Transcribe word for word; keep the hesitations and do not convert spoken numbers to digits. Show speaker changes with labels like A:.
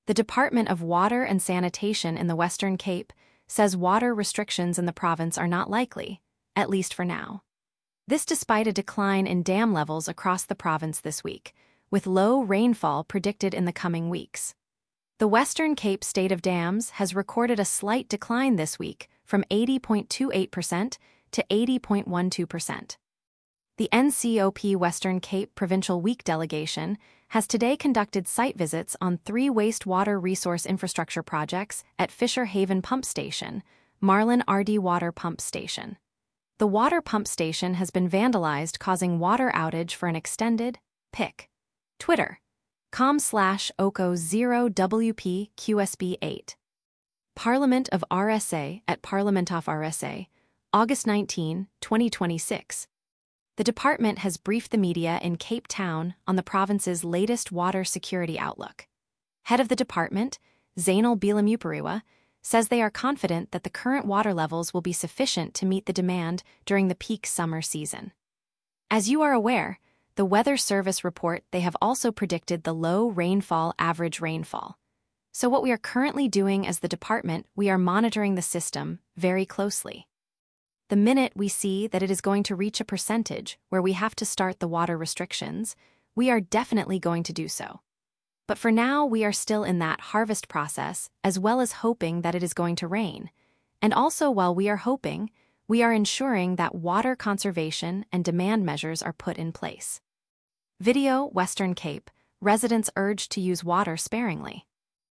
A: The Department of Water and Sanitation in the Western Cape says water restrictions in the province are not likely, at least for now. This despite a decline in dam levels across the province this week, with low rainfall predicted in the coming weeks. The Western Cape State of Dams has recorded a slight decline this week from eighty point two eight percent to eighty point one two percent. The N C O P Western Cape Provincial Week delegation has today conducted site visits on three wastewater resource infrastructure projects at Fisher Haven Pump Station, Marlin R D Water Pump Station. The water pump station has been vandalized, causing water outage for an extended pic. Twitter. com slash OCO zero W P Q S B eight. Parliament of R S A at Parliament of R S A, August nineteenth, twenty twenty-six. The department has briefed the media in Cape Town on the province's latest water security outlook. Head of the department, Zainal Bilamupariwa, says they are confident that the current water levels will be sufficient to meet the demand during the peak summer season. As you are aware, the Weather Service report they have also predicted the low rainfall average rainfall. So what we are currently doing as the department, we are monitoring the system very closely. The minute we see that it is going to reach a percentage where we have to start the water restrictions, we are definitely going to do so. But for now, we are still in that harvest process, as well as hoping that it is going to rain. And also, while we are hoping, we are ensuring that water conservation and demand measures are put in place. Video Western Cape, residents urged to use water sparingly.